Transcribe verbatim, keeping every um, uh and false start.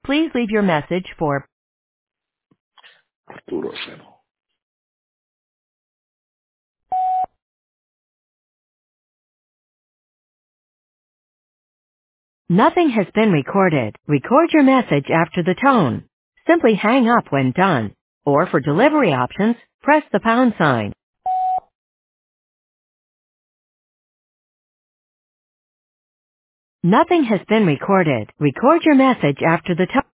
Please leave your message for Arturo Seno. Nothing has been recorded. Record your message after the tone. Simply hang up when done. Or for delivery options, press the pound sign. Nothing has been recorded. Record your message after the tone.